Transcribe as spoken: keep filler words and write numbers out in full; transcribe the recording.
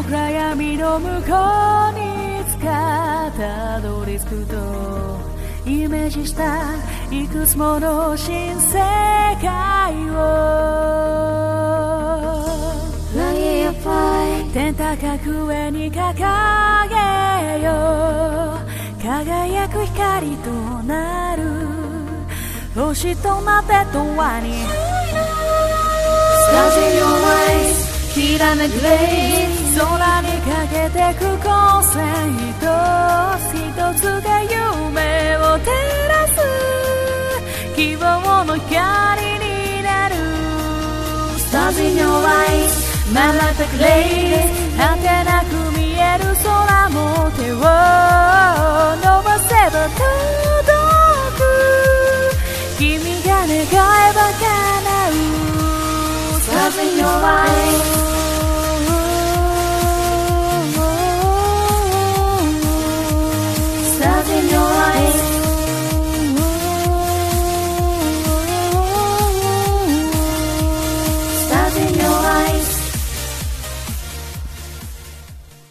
の暗闇の向こうにいつかたどり着くとイメージしたいくつもの新世界を天高く上に掲げよう輝く光となる星となって永遠に Stars in your eyes きらめくレイ空にかけてく光線一つ一つが夢を照らす希望の光になる Stars in your eyes 瞬くレイ果てなく見える空も手を伸ばせば届く君が願えば叶う Stars in your eyes